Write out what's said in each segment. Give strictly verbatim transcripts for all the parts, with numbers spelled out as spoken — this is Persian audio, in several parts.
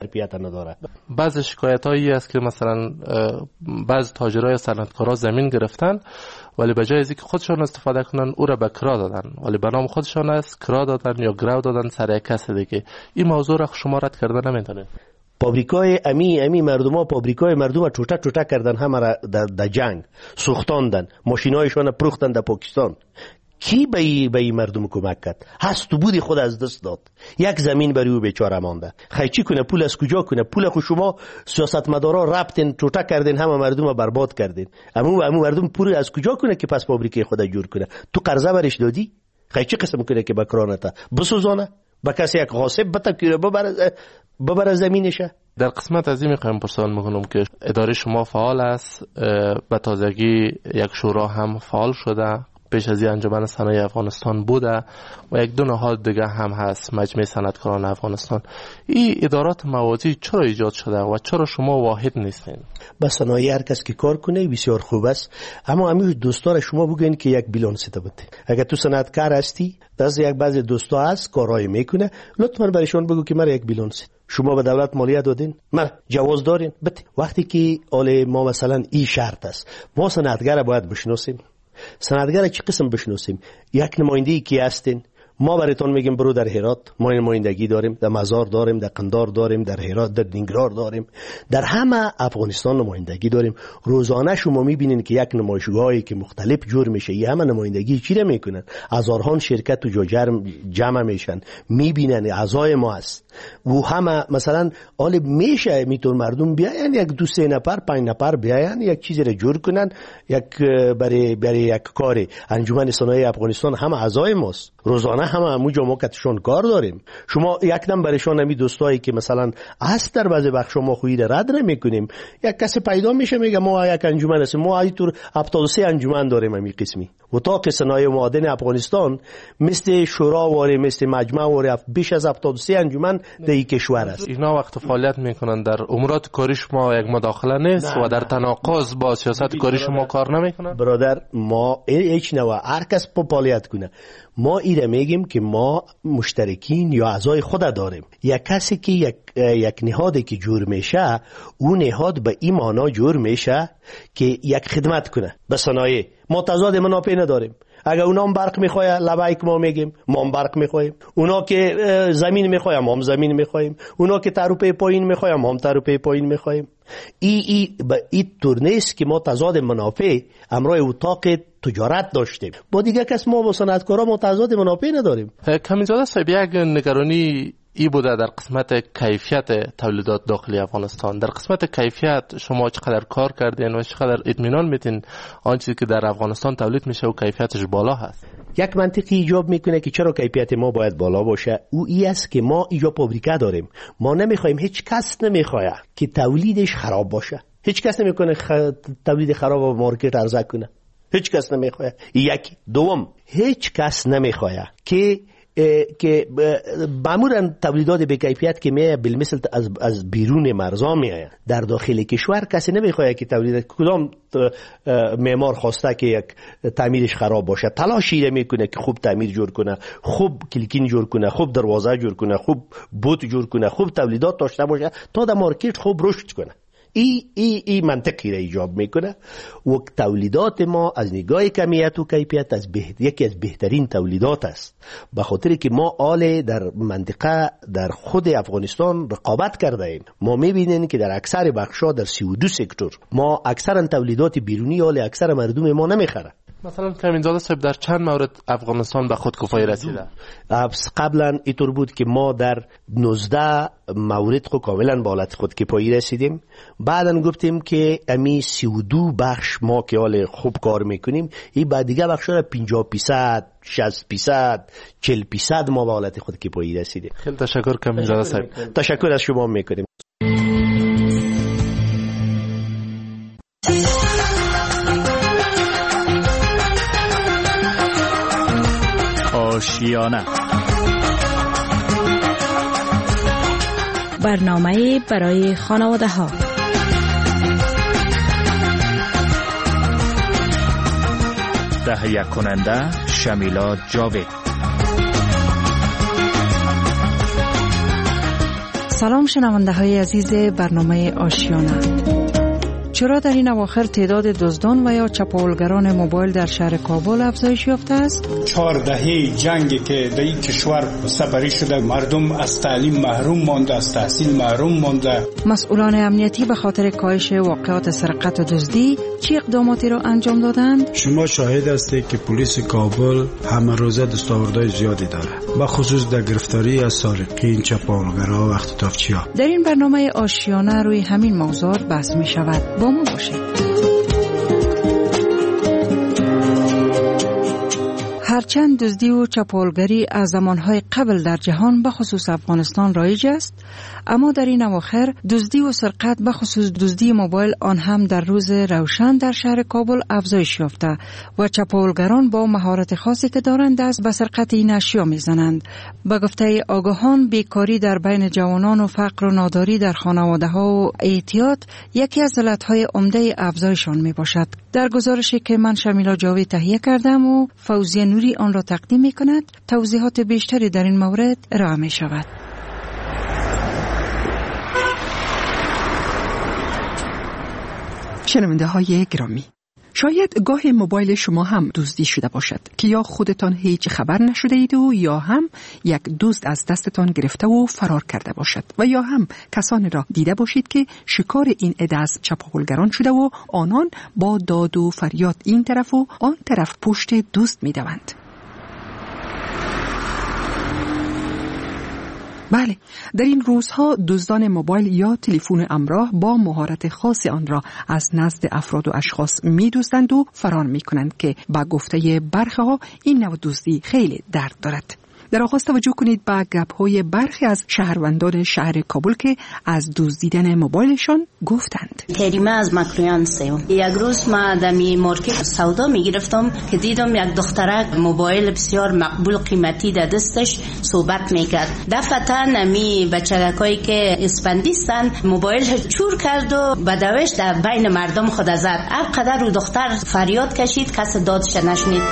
ظرفیت نداره. بعضی شکایت هایی است که مثلا بعض تاجرای صنعتکارا زمین گرفتن ولی به جای از اینکه خودشان استفاده کنن او را به کرا دادن، ولی به نام خودشان است کرا دادن یا گرو دادن سر یک کس دیگه. این موضوع را شما رد کردن نمیتونید. پابریکای امی امی مردم ها پابریکای مردم ها چوتا چوتا کردن، همه را در, در جنگ سوختاندن، ماشینایشان پروختن در پاکستان. کی به این به این مردم کمک کرد؟ هست تو بودی خود از دست داد. یک زمین برای او بیچاره مانده. خیلی چی کنه؟ پول از کجا کنه؟ پول خود شما سیاستمدارا ربطین چوتا کردین، همه مردم رو برباد کردین. اما اما مردم پول از کجا کنه که پس پابریکای خود جور کنه؟ تو قرضه برش دادی؟ خیلی چی قسم کنه که بکرانتا بسوزانه؟ با کسی یک غاصب بتکیره ببره ببره زمینشه. در قسمت از این میخوایم پرسان میکنم که اداره شما فعال است، به تازگی یک شورا هم فعال شده، پیش از این انجمن صنایع افغانستان بوده و یک دو نهاد دیگه هم هست، مجمع صنعتکاران افغانستان. این ادارات موازی چرا ایجاد شده و چرا شما واحد نیستین؟ با صنایع هر کس که کار کنه بسیار خوب است، اما همین دوستان شما بگین که یک بیلانس بده. اگر تو صنعتکار هستی، دست یک بعضی دوستا هست کارای میکنه، لطفا برایشون بگو که مرا یک بیلانس شما به دولت مالیه دادین، من جواز دارین بده. وقتی که اول ما مثلا این شرط است، ما صنعتگر باید بشناسیم. صنعتگر چه قسم بشناسیم؟ یک نمایندگی کی هستین؟ ما براتون میگیم برو در هرات، ما نمایندگی داریم، در مزار داریم، در قندار داریم، در هرات، در نینگرار داریم، در همه افغانستان نمایندگی داریم. روزانه شما میبینین که یک نمایشگاهی که مختلف جور میشه، این همه نمایندگی چی را میکنن؟ هزاران شرکت تو جاجر جمع میشن، میبینن اعضای ما هست و همه مثلا حال میشه میتون مردم بیاین یک دو سه نفر پنج نفر بیاین یک چیزی را جور کنن، یک برای برای یک کاری. انجمن صنایع افغانستان همه اعضای ماست، روزانه همه همونجا ما کتشون کار داریم. شما یک دم برشان همی دوستایی که مثلا هست در بعضی بخش ما خویده رد نمیکنیم، یک کسی پیدا میشه میگه ما یک انجمن هستیم، ما اینطور هفتاد و سه انجمن داریم همی قسمی. و تا صنایع معدن افغانستان مثل شورا واره، مثل مجمع واره، بیش از هفتاد و سه انجمن در این کشور است. اینا وقت فعالیت میکنن در امورات کاری شما یک مداخله نیست و در تناقض با سیاست کاری شما کار نمیکنن؟ برادر ما هیچ نوع هر کس فعالیت کنه، ما ایره میگیم که ما مشترکین یا اعضای خود داریم. یک کسی که یک یک نهادی که جور میشه، اون نهاد به این معنا جور میشه که یک خدمت کنه به صنایع. ما تضاد منافع نداریم. اگر اونا هم برق میخواه لبایک ما میگیم ما هم برق میخوایم، اونا که زمین میخواه ما هم زمین میخوایم، اونا که تروپه پایین میخواه ما هم تروپه پایین میخوایم. ای ای به این طور نیست که ما تضاد منافع امرای اتاق تجارت داشتیم. با دیگه کس ما با صنعتکارا ما تضاد منافع نداریم. کمیزاده صاحب، یک نگرانی ای بوده در قسمت کیفیت تولیدات داخلی افغانستان. در قسمت کیفیت شما چقدر کار کردین و چقدر اطمینان میتین آنچه که در افغانستان تولید میشه و کیفیتش بالا هست؟ یک منطقی ایجاب میکنه که چرا کیفیت ما باید بالا باشه. او ای است که ما اینجا فابریکه داریم، ما نمیخوایم، هیچ کس نمیخواد که تولیدش خراب باشه. هیچ کس نمیکنه خ... تولید خراب و مارکت عرضه کنه. هیچ کس نمیخواد. یک دوم، هیچ کس نمیخواد که که معمولا تولیدات به کیفیت که میه بالمثل از از بیرون مرزا میه در داخل کشور کسی نمیخواد که تولید. کدام معمار خواسته که یک تعمیرش خراب باشه؟ تلاشی میکنه که خوب تعمیر جور کنه، خوب کلیکین جور کنه، خوب دروازه جور کنه، خوب بوت جور کنه، خوب تولیدات داشته باشه تا در مارکت خوب رشد کنه. ای ای ای منطقی را ایجاب میکنه و تولیدات ما از نگاه کمیت و کیفیت از بهت... یکی از بهترین تولیدات است، به خاطر که ما آل در منطقه در خود افغانستان رقابت کرده ایم. ما میبینیم که در اکثر بخشا در سی و دو سکتور ما اکثرا تولیدات بیرونی آل اکثر مردم ما نمیخره. مثلا کمینزاده صاحب، در چند مورد افغانستان به خودکفایی رسیده؟ قبلا اینطور بود که ما در نوزده مورد خود کاملا به حالت خودکفایی رسیدیم. بعدا گفتیم که امی سی و دو بخش ما که حال خوب کار میکنیم، این بعد دیگه بخشا را پنجاه درصد، شصت درصد، چهل درصد ما به حالت خودکفایی رسیدیم. خیلی تشکر کمینزاده صاحب. تشکر از شما میکنیم. آشیانه، برنامه برای خانواده ها. تهیه کننده شمیلا جاوید، سلام شنونده های عزیز برنامه آشیانه. چرا در این اواخر تعداد دزدان و یا چپاولگران موبایل در شهر کابل افزایش یافته است؟ چهار دهه جنگی که در این کشور سپری شده، مردم از تعلیم محروم مانده، از تحصیل محروم مانده. مسئولان امنیتی به خاطر کاهش واقعات سرقت و دزدی چه اقداماتی را انجام دادند؟ شما شاهد هستید که پلیس کابل همه روزه دستاوردهای زیادی داره، به خصوص در گرفتاری از سارقین، چپاولگرها و اختطافچی‌ها. در این برنامه آشیانه روی همین موضوعات بحث می شود. با ما باشید. هرچند دزدی و چپاولگری از زمانهای قبل در جهان به خصوص افغانستان رایج است، اما در این اواخر دزدی و سرقت به خصوص دزدی موبایل آن هم در روز روشن در شهر کابل افزایش یافته و چپاولگران با مهارت خاصی که دارند دست به سرقت این اشیا میزنند. به گفته آگاهان بیکاری در بین جوانان و فقر و ناداری در خانواده ها و اعتیاد یکی از علتهای عمده افزایشان می باشد. در گزارشی که من شمیلا جاوی تهیه کردم و فوزیه نوری آن را تقدیم می کند، توضیحات بیشتری در این مورد ارائه می شود. شنونده های گرامی، شاید گاه موبایل شما هم دزدی شده باشد که یا خودتان هیچ خبر نشده اید و یا هم یک دزد از دستتان گرفته و فرار کرده باشد و یا هم کسانی را دیده باشید که شکار این عده از چپاولگران شده و آنان با داد و فریاد این طرف و آن طرف پشت دزد می دوند. بله، در این روزها دزدان موبایل یا تلفن همراه با مهارت خاص آن را از نزد افراد و اشخاص می دزدند و فرار می کنند که با گفته برخی ها این نوع دزدی خیلی درد دارد. در آغاز توجه کنید به گپ‌های برخی از شهروندان شهر کابل که از دزدیدن موبایلشان گفتند. کریمه از مکرویان سیم. یک روز ما دمی مارکت سودا میگرفتم که دیدم یک دخترک موبایل بسیار مقبول قیمتی در دستش صحبت میکرد. دفعتا نمی بچگکایی که اسپندیستن موبایل چور کرد و بدوش در بین مردم خود زد. ابقدر رو دختر فریاد کشید، کس دادش نشنید.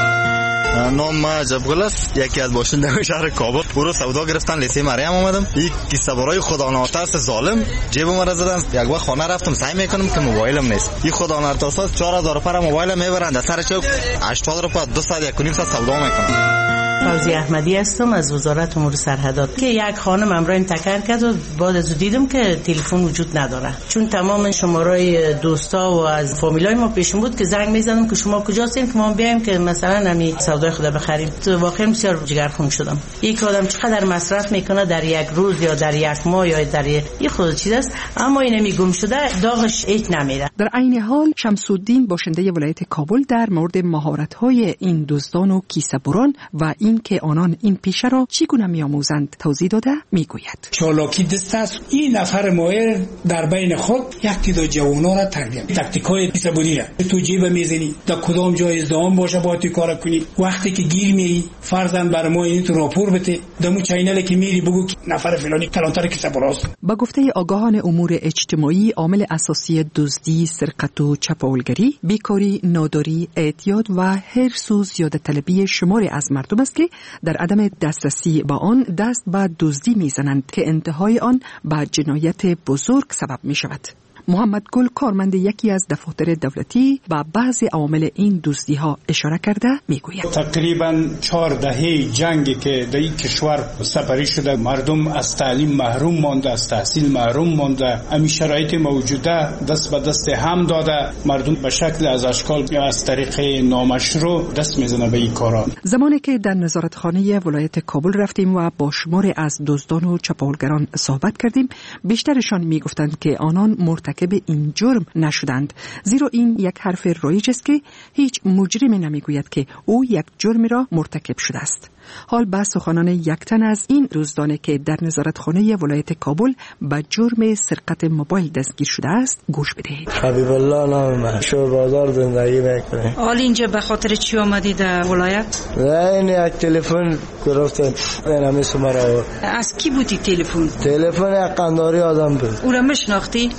نام ما جبگل است، یکی از باشندگان شهر کابل. برو سودا گرفتن لیسه مریم آمدم. یک کیسه برای خدا ناترس ظالم جیبم را زدن. یک وقت خانه رفتم سعی میکنم که موبایلم نیست. این خدا ناترس چهار هزار پر موبایل میبرند سر چوک هشتاد روپیه دو ساعت یک و نیم ساعت سودا میکنم. فوزی احمدی هستم از وزارت امور سرحدات. که یک خانم امرا این تکر کرد و بعد از دیدم که تلفن وجود نداره، چون تمام شمارهای دوستا و از فامیلای ما پیشم بود که زنگ میزدم که شما کجاستین که ما بیایم که مثلا نمی سودای خدا بخریم. تو واقعا بسیار جگرخون شدم. یک آدم چقدر مصرف میکنه در یک روز یا در یک ماه یا در یک خود چیز است، اما این میگم شده داغش هیچ نمیره. در عین حال شمس الدین باشنده ولایت کابل در مورد مهارت‌های این دزدان و کیسه بران و این که آنان این پیشه را چگونه می‌آموزند توضیح داده میگوید. چالاکی دست است. این نفر ماهر در بین خود یک تعداد جوانا را تربیت می‌کنه. تاکتیک‌های حسابی را تو جیب میزنی، در کدام جای ازدحام باشه با تو کار کنی. وقتی که گیر میری فرضاً بر ما این تو راپور بده، دمو چینل که میری بگو که نفر فلانی کلانتر کیسه براست. با گفته آگاهان امور اجتماعی، عامل اساسی دزدی، سرقت و چپاولگری بیکاری، ناداری، اعتیاد و حرص و زیاده طلبی شماری از مردم است که در عدم دسترسی با آن دست به دزدی میزنند که انتهای آن به جنایت بزرگ سبب می شود. محمد گل کارمند یکی از دفاتر دولتی با بعضی عوامل این دزدی ها اشاره کرده میگوید. تقریبا چهار دهه جنگی که در این کشور سپری شده، مردم از تعلیم محروم مانده، از تحصیل محروم مانده. همین شرایط موجوده دست به دست هم داده، مردم به شکل از اشکال یا از طریق نامشروع دست میزنه به این کارا. زمانی که در نظارتخانه ولایت کابل رفتیم و با شمار از دزدان و چپاولگران صحبت کردیم، بیشترشان میگفتند که آنان مرتکب این جرم نشدند، زیرا این یک حرف رایج است که هیچ مجرمی نمیگوید که او یک جرم را مرتکب شده است. حال به سخنان یک تن از این دزدان که در نظارتخانه ولایت کابل به جرم سرقت موبایل دستگیر شده است گوش بدهید. حبیب الله نام من، شور بازار زندگی میکنم. حال اینجا به خاطر چی آمدید در ولایت؟ این یک تلفن گرفتن، این همی سمره. از کی بودی تلفن؟ تلفن یک قنداری آدم بود. او را میشناختی؟ نه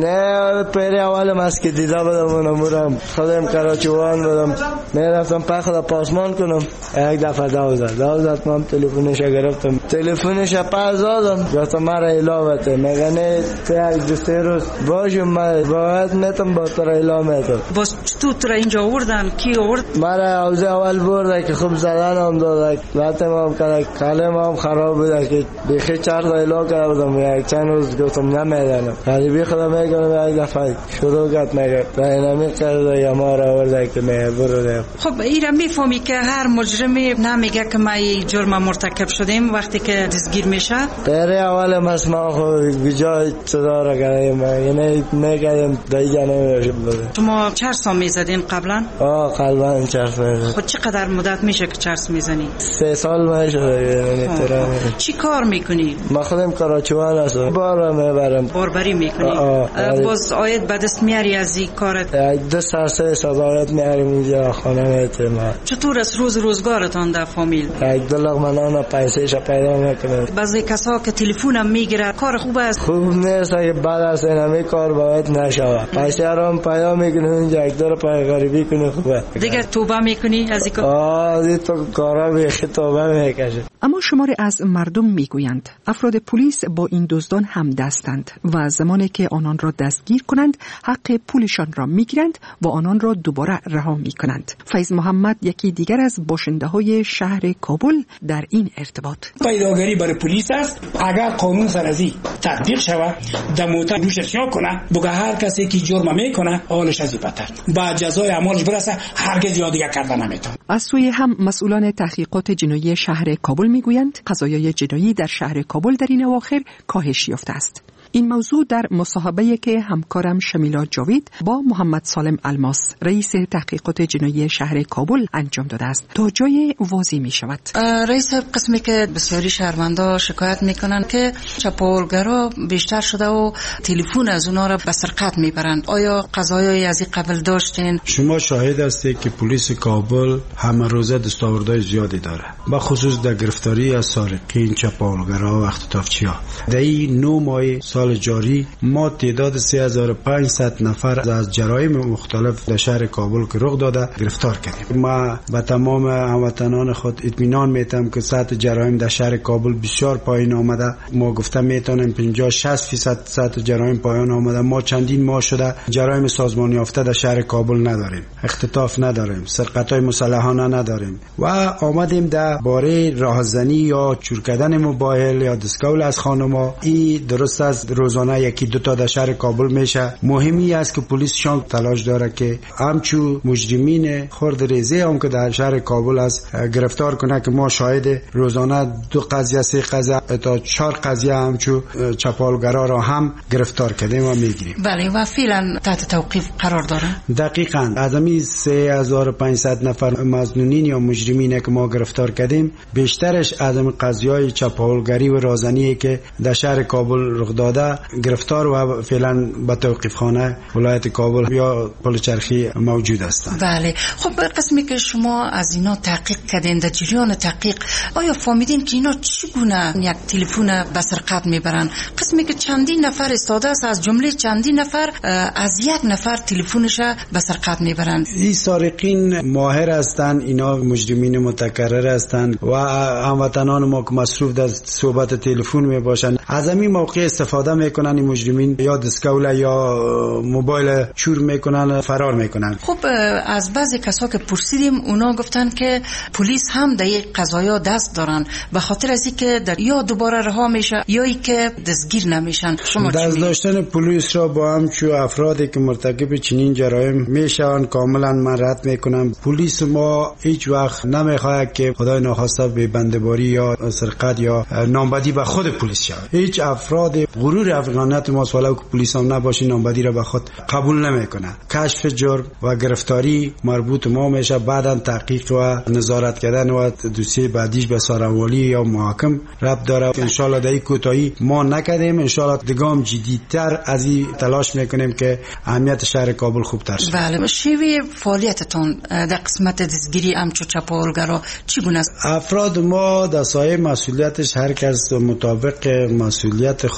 نه پیری اولم از که دیده بودم اونم بودم خودم کراچوان بودم میرفتم پخدا پاسمان کنم یک دفعه دو زد دو زد من تلفنش گرفتم تلفنش پس دادم گفتم مرا ایلامته میگه نه یک دو سه روز باشم من باید میتم با تو را ایلامته باز تو تو را اینجا آوردن کی آورد؟ مرا اوزه اول برده که خوب زدن هم داده لطم هم کرده کلم هم خراب بوده که بیخی چهار تا ایلا کرده بودم یک چند روز گفتم نمیدنم قریبی خدا میکنم یک دفعه شروع کرد میگه اینمی کرده یا ما را آورده که می برده. خب ایرا میفهمی که هر مجرمی نمیگه که ما این جرم مرتکب شدیم وقتی که دستگیر میشه؟ پیری اول مسما خود بجای صدا را کردیم یعنی نکردیم دیگه نمیشه بوده. شما چرس هم میزدین قبلا؟ آه قبلا چرس میزدیم. خود چقدر مدت میشه که چرس میزنی؟ سه سال میشه یعنی ترا. چی کار میکنی؟ ما خودم کراچوان هستم. بار میبرم. باربری میکنی؟ باز آید به دست میاری از این کارت؟ دو سال سه سال آید میاریم اینجا خانه میتیم. چطور است روز روزگارتان در فامیل؟ یک دو لغمه نان پیسهش پیدا میکنه. بعضی کسا که تلفنم میگیره کار خوب است؟ خوب نیست که بعد از اینمی کار باید نشود. پیسه را پیدا میکنه اینجا یک دو پای غریبی کنه خوبه. دیگه توبه میکنی از این کار؟ آه دی تو کارا بیخی توبه میکشه. اما شماری از مردم میگویند افراد پلیس با این دزدان هم دستند و زمانی که آنان را دستگیر کنند حق پولشان را میگیرند و آنان را دوباره رها میکنند. فیض محمد یکی دیگر از باشنده های شهر کابل در این ارتباط. پیداگری برای پلیس است. اگر قانون سرازی تطبیق شود دموتا روش ارشاد کنه بگه هر کسی که جرم میکنه حالش از بدتر بعد جزای اعمالش برسه هرگز یاد دیگه کردن نمیتونه. از سوی هم مسئولان تحقیقات جنایی شهر کابل میگویند قضایای جنایی در شهر کابل در این اواخر کاهش یافته است. این موضوع در مصاحبه‌ای که همکارم شمیلا جاوید با محمد سالم الماس رئیس تحقیقات جنایی شهر کابل انجام داده است تا جای واضح می شود. رئیس قسمی که بسیاری شهروندا شکایت میکنن که چپاولگرا بیشتر شده و تلفن از اونا را به سرقت میبرند. آیا قضایایی از این قبل داشتین؟ شما شاهد هستید که پلیس کابل همه روزه دستاوردهای زیادی داره، به خصوص در گرفتاری از سارقین، چپاولگرا و اختطافچی‌ها. در این نو ماه سال جاری ما تعداد سه هزار و پانصد نفر از جرایم مختلف در شهر کابل که رخ داده گرفتار کردیم. ما به تمام هموطنان خود اطمینان میتم که سطح جرایم در شهر کابل بسیار پایین آمده. ما گفتم میتونیم پنجاه شصت فیصد سطح جرایم پایین آمده. ما چندین ماه شده جرایم سازمان یافته در شهر کابل نداریم، اختطاف نداریم، سرقت‌های مسلحانه نداریم و آمدیم در باره راهزنی یا چور کردن موبایل یا دستکول از خانم‌ها. این درست است روزانه یکی دو تا در شهر کابل میشه. مهمی است که پلیس شان تلاش داره که همچو مجرمین خرد ریزه هم که در شهر کابل است گرفتار کنه که ما شاهد روزانه دو قضیه سه قضیه تا چهار قضیه همچو چپاولگرا را هم گرفتار کردیم و میگیریم. بله و فعلا تحت توقیف قرار داره. دقیقاً از این سه هزار و پانصد نفر مظنونین یا مجرمین که ما گرفتار کردیم بیشترش از این قضیه‌های چپاولگری و رازنی که در شهر کابل رخ داده گرفتار و فعلا به توقیف خانه ولایت کابل یا پلچرخی موجود هستند. بله خب قسمی که شما از اینا تحقیق کردین در جریان تحقیق آیا فهمیدین که اینا چگونه یک تلفن به سرقت میبرن؟ قسمی که چندین نفر استاده است از جمله چندین نفر از یک نفر تلفنش به سرقت میبرن. این سارقین ماهر هستند، اینا مجرمین متکرر هستند و هموطنان ما که مصروف در صحبت تلفن میباشند از همین موقع استفاده میکنن. این مجرمین یا دستکول یا موبایل چور میکنن فرار میکنن. خب از بعضی کسا که پرسیدیم اونا گفتن که پلیس هم در این قضایا دست دارن به خاطر از اینکه در یا دوباره رها میشه یا ای که دستگیر نمیشن. شما دست داشتن پلیس را با همچو افرادی که مرتکب چنین جرایم میشن کاملا من رد میکنم. پلیس ما هیچ وقت نمیخواد که خدای ناخواسته به بنده‌باری یا سرقت یا نامبدی به خود پلیس شود. هیچ افراد غرور افغانیت ما ولو که پلیس هم نباشه نامبدی را به خود قبول نمیکنه. کشف جرم و گرفتاری مربوط ما میشه بعداً تحقیق و نظارت کردن و دوسیه بعدیش به ساروالی یا محاکم ربط داره. ان شاء الله در این کوتاهی ما نکردیم، ان شاء الله دیگه جدی‌تر از این تلاش میکنیم که اهمیت شهر کابل خوبتر شه. بله شیوه فعالیتتون در قسمت دستگیری امچو چپاولگرا چگونه است؟ افراد ما در سایه مسئولیتش هر کس مطابق مسئولیت خود لایق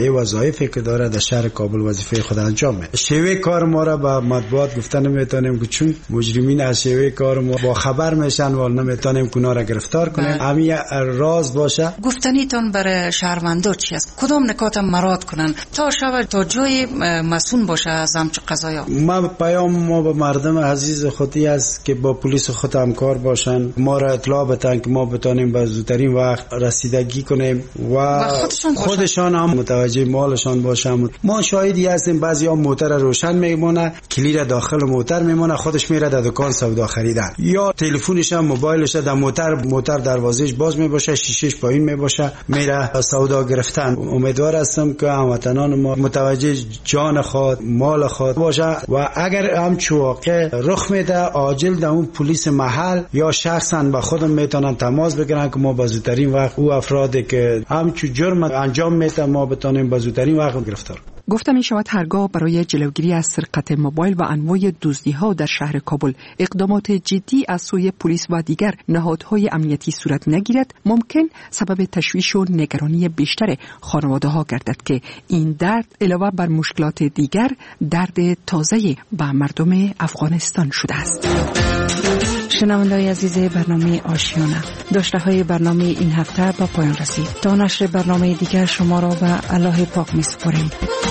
مایه وظایفی که داره در شهر کابل وظیفه خود انجام میده. شیوه کار ما را به مطبوعات گفتن نمیتونیم که چون مجرمین از شیوه کار ما با خبر میشن و نمیتونیم اونا را گرفتار کنیم. همین راز باشه. گفتنیتون برای شهروندان چی است؟ کدام نکات مراعات کنن تا شب تا جای مسئول باشه از همچه قضایا؟ ما پیام ما به مردم عزیز خودی است که با پلیس خود همکار باشن، ما را اطلاع بدن که ما بتونیم به زودترین وقت رسیدگی کنیم و, و خودشان, خودشان هم متوجه مالشان باشن. ما شاهدی هستیم بعضیا موتر روشن میمونه، کلید داخل موتر میمونه، خودش میره در دکان سودا خریدن، یا تلفنش هم موبایلش در موتر موتر دروازهش باز میباشه، شیشهش پایین میباشه، میره سودا گرفتن. امیدوار هستم که هموطنان ما متوجه جان خود مال خود باشه و اگر همچو واقع رخ میده عاجل در اون پلیس محل یا شخصا با خودم میتونن تماس بگیرن که ما بازترین وقت او افرادی که همچو جرم انجام میده ما بتونیم بازترین وقت گرفتار. گفته می شود هرگاه برای جلوگیری از سرقت موبایل و انواع دزدی‌ها در شهر کابل اقدامات جدی از سوی پلیس و دیگر نهادهای امنیتی صورت نگیرد، ممکن سبب تشویش و نگرانی بیشتر خانواده‌ها گردد که این درد علاوه بر مشکلات دیگر درد تازه به مردم افغانستان شده است. شنونده‌های عزیز برنامه آشیانه، داشته های برنامه این هفته با پایان رسید. تا نشر برنامه دیگر شما را به الله پاک می سپاریم.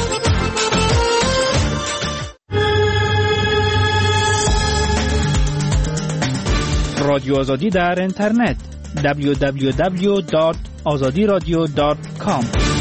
رادیو آزادی در اینترنت دبلیو دبلیو دبلیو دات آزادی رادیو دات کام